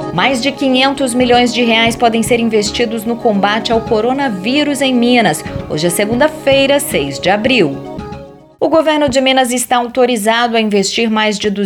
Mais de 500 milhões de reais podem ser investidos no combate ao coronavírus em Minas. Hoje é segunda-feira, 6 de abril. O governo de Minas está autorizado a investir mais de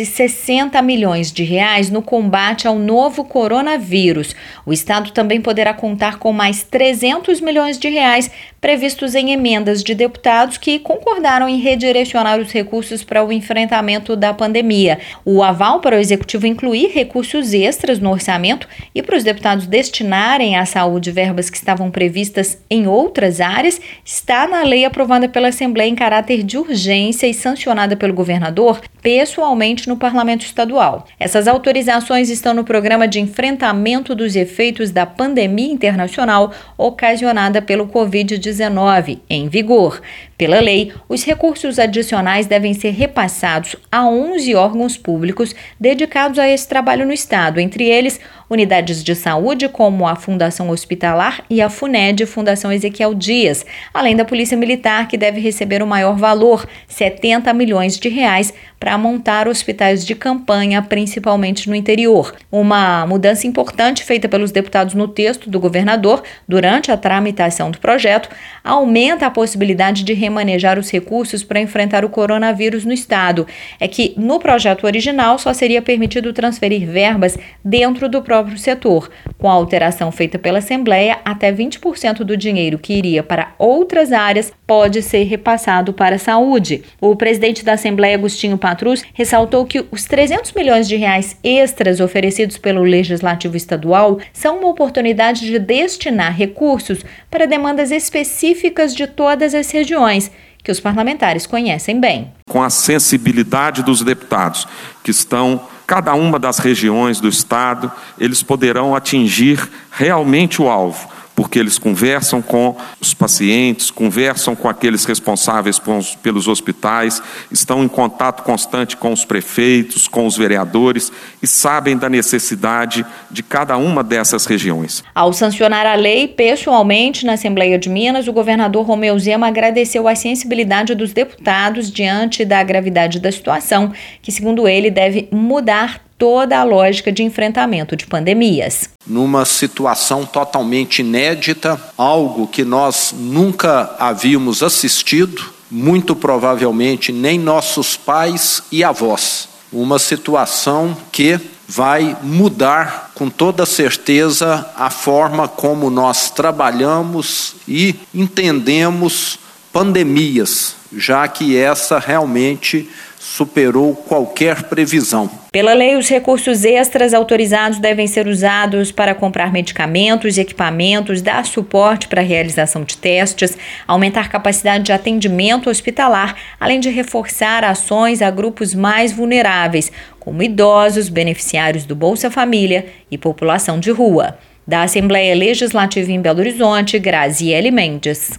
260 milhões de reais no combate ao novo coronavírus. O estado também poderá contar com mais 300 milhões de reais previstos em emendas de deputados que concordaram em redirecionar os recursos para o enfrentamento da pandemia. O aval para o executivo incluir recursos extras no orçamento e para os deputados destinarem à saúde verbas que estavam previstas em outras áreas está na lei aprovada pela Assembleia em caráter de urgência e sancionada pelo governador pessoalmente no Parlamento Estadual. Essas autorizações estão no Programa de Enfrentamento dos Efeitos da Pandemia Internacional ocasionada pelo Covid-19, em vigor. Pela lei, os recursos adicionais devem ser repassados a 11 órgãos públicos dedicados a esse trabalho no estado, entre eles unidades de saúde como a Fundação Hospitalar e a FUNED, Fundação Ezequiel Dias, além da Polícia Militar, que deve receber o maior valor, 70 milhões de reais, para montar hospitais de campanha, principalmente no interior. Uma mudança importante feita pelos deputados no texto do governador durante a tramitação do projeto aumenta a possibilidade de remanejar os recursos para enfrentar o coronavírus no estado. É que no projeto original só seria permitido transferir verbas dentro do próprio setor. Com a alteração feita pela Assembleia, até 20% do dinheiro que iria para outras áreas pode ser repassado para a saúde. O presidente da Assembleia, Agostinho Patrus, ressaltou que os 300 milhões de reais extras oferecidos pelo Legislativo Estadual são uma oportunidade de destinar recursos para demandas específicas de todas as regiões, que os parlamentares conhecem bem. Com a sensibilidade dos deputados, que estão cada uma das regiões do estado, eles poderão atingir realmente o alvo, porque eles conversam com os pacientes, conversam com aqueles responsáveis pelos hospitais, estão em contato constante com os prefeitos, com os vereadores e sabem da necessidade de cada uma dessas regiões. Ao sancionar a lei, pessoalmente, na Assembleia de Minas, o governador Romeu Zema agradeceu a sensibilidade dos deputados diante da gravidade da situação, que, segundo ele, deve mudar toda a lógica de enfrentamento de pandemias. Numa situação totalmente inédita, algo que nós nunca havíamos assistido, muito provavelmente nem nossos pais e avós. Uma situação que vai mudar com toda certeza a forma como nós trabalhamos e entendemos pandemias, já que essa realmente superou qualquer previsão. Pela lei, os recursos extras autorizados devem ser usados para comprar medicamentos e equipamentos, dar suporte para a realização de testes, aumentar capacidade de atendimento hospitalar, além de reforçar ações a grupos mais vulneráveis, como idosos, beneficiários do Bolsa Família e população de rua. Da Assembleia Legislativa em Belo Horizonte, Graziele Mendes.